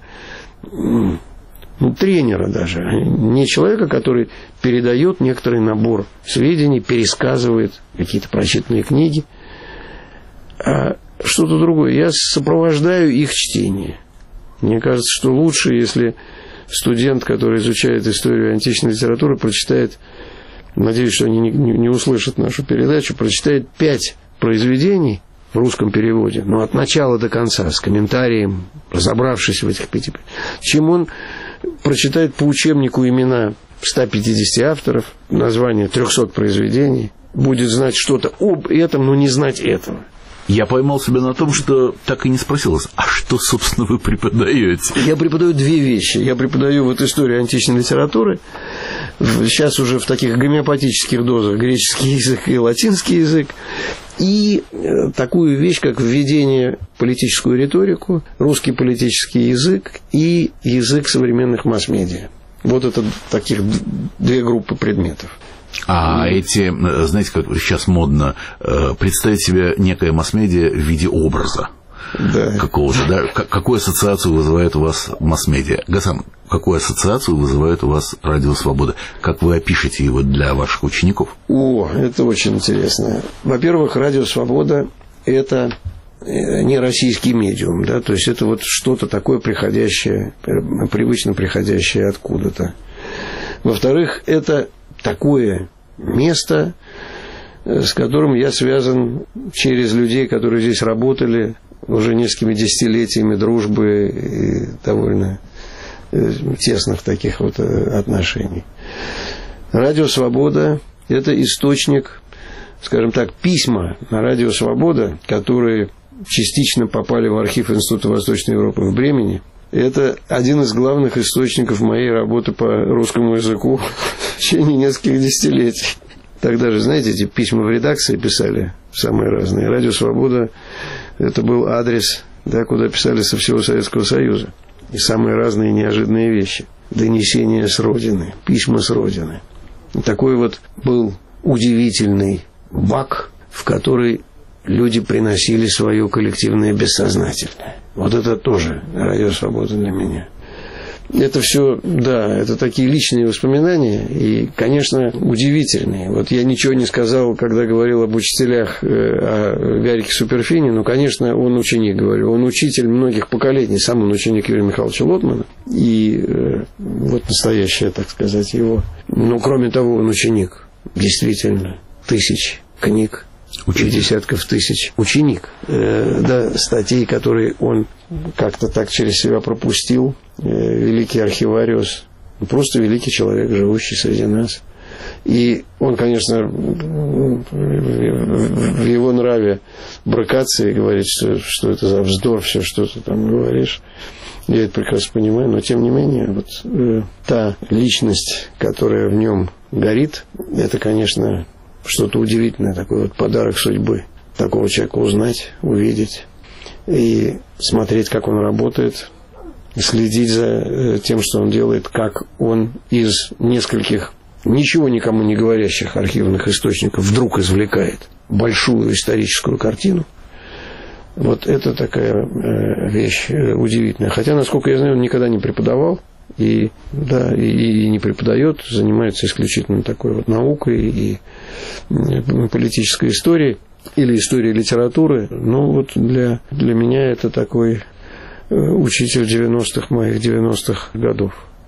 Speaker 5: тренера даже, не человека, который передает некоторый набор сведений, пересказывает какие-то прочитанные книги, а что-то другое. Я сопровождаю их чтение. Мне кажется, что лучше, если студент, который изучает историю античной литературы, прочитает надеюсь, что они не услышат нашу передачу, прочитает 5 произведений в русском переводе, но от начала до конца, с комментарием, разобравшись в этих 5, чем он прочитает по учебнику имена 150 авторов, название 300 произведений, будет знать что-то об этом, но не знать этого.
Speaker 4: Я поймал себя на том, что так и не спросил вас, а что, собственно, вы преподаете?
Speaker 5: Я преподаю 2 вещи. Я преподаю вот историю античной литературы, сейчас уже в таких гомеопатических дозах, греческий язык и латинский язык, и такую вещь, как введение в политическую риторику, русский политический язык и язык современных масс-медиа. Вот это таких 2 группы предметов.
Speaker 4: А эти, знаете, как сейчас модно, представить себе некое масс-медиа в виде образа.
Speaker 5: Да.
Speaker 4: Какого-то, да? Какую ассоциацию вызывает у вас масс-медиа? Гасан, какую ассоциацию вызывает у вас Радио Свобода? Как вы опишете его для ваших учеников?
Speaker 5: Это очень интересно. Во-первых, Радио Свобода – это не российский медиум, да, то есть это вот что-то такое приходящее, привычно приходящее откуда-то. Во-вторых, это такое место, с которым я связан через людей, которые здесь работали уже несколькими десятилетиями дружбы и довольно тесных таких вот отношений. Радио «Свобода» – это источник, скажем так, письма на Радио «Свобода», которые частично попали в архив Института Восточной Европы в Бремени. Это один из главных источников моей работы по русскому языку в течение нескольких десятилетий. Тогда же, знаете, эти письма в редакции писали самые разные. Радио «Свобода» – это был адрес, да, куда писали со всего Советского Союза. И самые разные неожиданные вещи. Донесения с Родины, письма с Родины. И такой вот был удивительный бак, в который люди приносили свое коллективное бессознательное. Вот это тоже Радио Свобода для меня. Это все, да, это такие личные воспоминания и, конечно, удивительные. Вот я ничего не сказал, когда говорил об учителях, о Гарике Суперфине, но, конечно, он ученик, говорю, он учитель многих поколений, сам он ученик Юрия Михайловича Лотмана, и вот настоящее, так сказать, его. Но, кроме того, он ученик, действительно, тысяч книг, десятков тысяч. Ученик, да, статей, которые он как-то так через себя пропустил, великий архивариус, просто великий человек, живущий среди нас. И он, конечно, в его нраве брыкаться и говорить, что это за вздор, все, что ты там говоришь. Я это прекрасно понимаю, но тем не менее, вот та личность, которая в нем горит, это, конечно, что-то удивительное, такой вот подарок судьбы. Такого человека узнать, увидеть и смотреть, как он работает, следить за тем, что он делает, как он из нескольких ничего никому не говорящих архивных источников вдруг извлекает большую историческую картину. Вот это такая вещь удивительная. Хотя, насколько я знаю, он никогда не преподавал и, да, и не преподает, занимается исключительно такой вот наукой и политической историей или историей литературы. Но вот для меня это такой учитель 90-х, моих 90-х годов.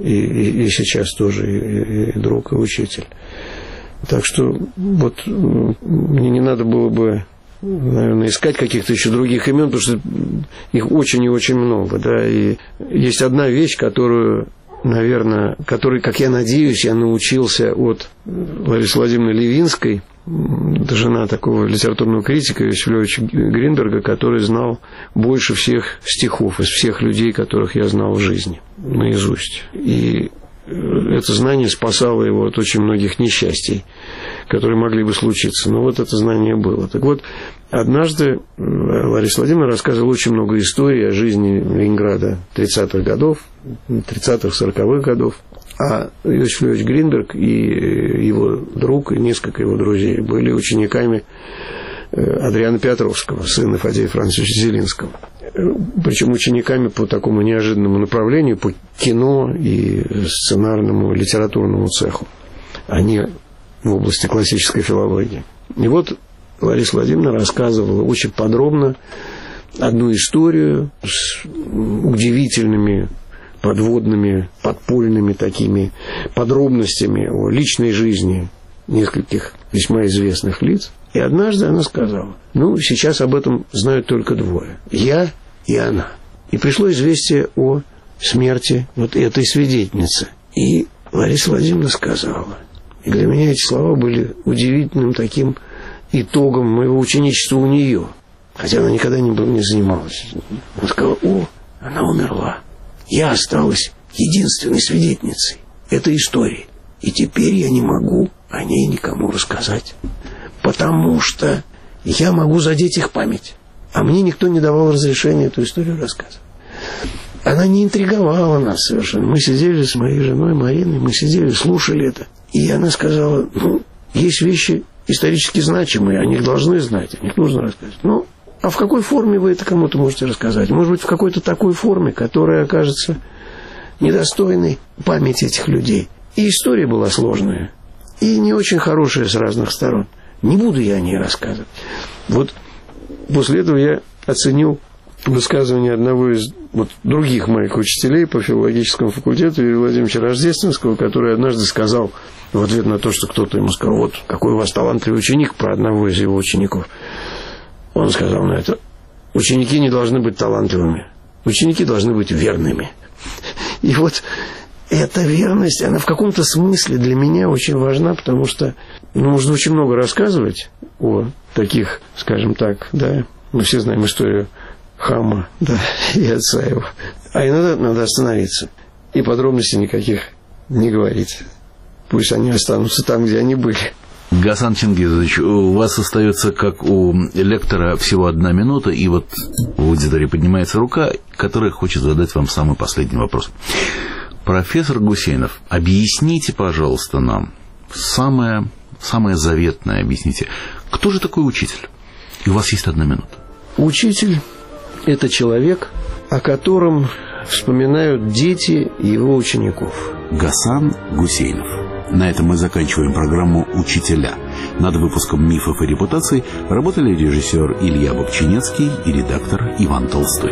Speaker 5: И сейчас тоже и друг, и учитель. Так что вот мне не надо было бы, наверное, искать каких-то еще других имен, потому что их очень и очень много, да, и есть одна вещь, которую, наверное, которой, как я надеюсь, я научился от Ларисы Владимировны Левинской, жена такого литературного критика Иосифа Львовича Гринберга, который знал больше всех стихов из всех людей, которых я знал в жизни, наизусть. И это знание спасало его от очень многих несчастий, которые могли бы случиться. Но вот это знание было. Так вот, однажды Лариса Владимировна рассказывала очень много историй о жизни Ленинграда 30-х годов, 30-х, 40-х годов. А Иосиф Львович Гринберг и его друг, и несколько его друзей были учениками Адриана Петровского, сына Фадея Францовича Зелинского. Причем учениками по такому неожиданному направлению, по кино и сценарному литературному цеху, а не в области классической филологии. И вот Лариса Владимировна рассказывала очень подробно одну историю с удивительными подводными, подпольными такими подробностями о личной жизни нескольких весьма известных лиц. И однажды она сказала: сейчас об этом знают только двое. Я и она. И пришло известие о смерти вот этой свидетельницы. И Лариса Владимировна сказала. И для меня эти слова были удивительным таким итогом моего ученичества у нее. Хотя она никогда не занималась. Она сказала: она умерла. Я осталась единственной свидетельницей этой истории. И теперь я не могу о ней никому рассказать. Потому что я могу задеть их память. А мне никто не давал разрешения эту историю рассказывать. Она не интриговала нас совершенно. Мы сидели с моей женой Мариной, мы сидели, слушали это. И она сказала: есть вещи исторически значимые, о них должны знать, о них нужно рассказать. А в какой форме вы это кому-то можете рассказать? Может быть, в какой-то такой форме, которая окажется недостойной памяти этих людей. И история была сложная, и не очень хорошая с разных сторон. Не буду я о ней рассказывать. Вот после этого я оценил высказывание одного из других моих учителей по филологическому факультету, Юрия Владимировича Рождественского, который однажды сказал в ответ на то, что кто-то ему сказал: какой у вас талантливый ученик, про одного из его учеников. Он сказал на это: ученики не должны быть талантливыми, ученики должны быть верными. И вот эта верность, она в каком-то смысле для меня очень важна, потому что можно очень много рассказывать о таких, скажем так, мы все знаем историю Хама, и отца его. А иногда надо остановиться и подробностей никаких не говорить. Пусть они останутся там, где они были.
Speaker 4: Гасан Чингизович, у вас остается, как у лектора, всего 1 минута, и в аудитории поднимается рука, которая хочет задать вам самый последний вопрос. Профессор Гусейнов, объясните, пожалуйста, нам, самое заветное объясните, кто же такой учитель? И у вас есть 1 минута.
Speaker 5: Учитель – это человек, о котором вспоминают дети его учеников.
Speaker 3: Гасан Гусейнов. На этом мы заканчиваем программу «Учителя». Над выпуском «Мифов и репутаций» работали режиссер Илья Бобчинецкий и редактор Иван Толстой.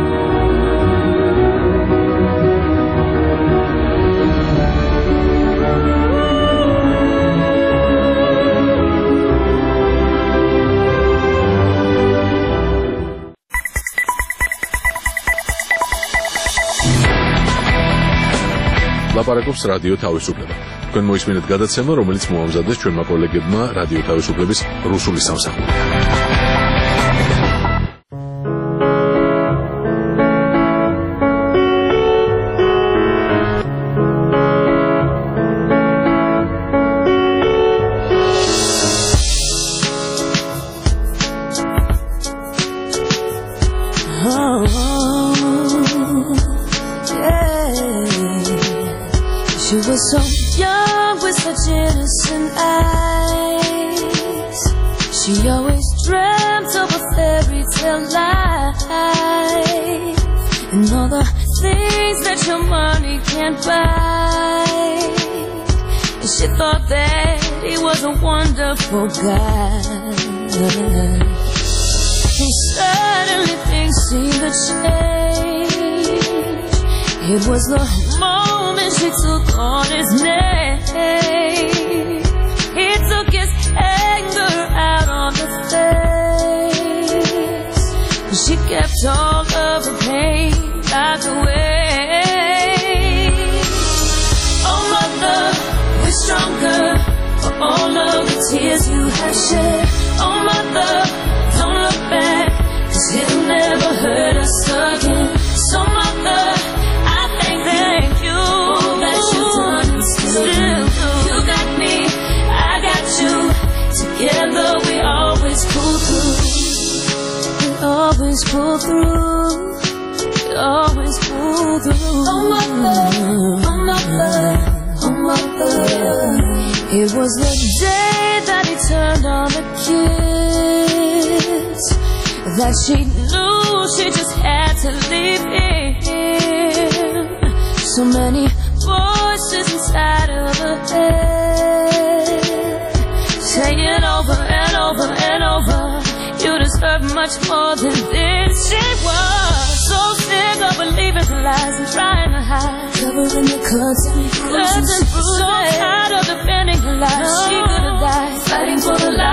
Speaker 1: ლაპარაკობს რადიო თავისუფლება. თქვენ მოისმინეთ გადაცემა, რომელიც მოამზადეს ჩვენმა კოლეგებმა რადიო თავისუფლების რუსული სამსახური.
Speaker 12: She was so young with such innocent eyes. She always dreamt of a fairy tale life and all the things that your money can't buy. And she thought that he was a wonderful guy. And suddenly things seemed to change. It was the moment she took on his name. He took his anger out on the face. She kept all of the pain locked away. Oh mother, we're stronger for all of the tears you have shed. Oh mother, don't look back, 'cause it'll never hurt us again. So mother, thank you that you done still do. You got me, I got you. Together we always pull through. We always pull through. We always pull through. Oh mother, oh mother, oh mother. It was the day that he turned on the kids that she knew she just had to leave him. So many voices inside of her head saying over and over and over, you deserve much more than this. She was so sick of believing the lies and trying to hide the covering the cuts and bruises. So tired of defending her life. She could have died fighting for the life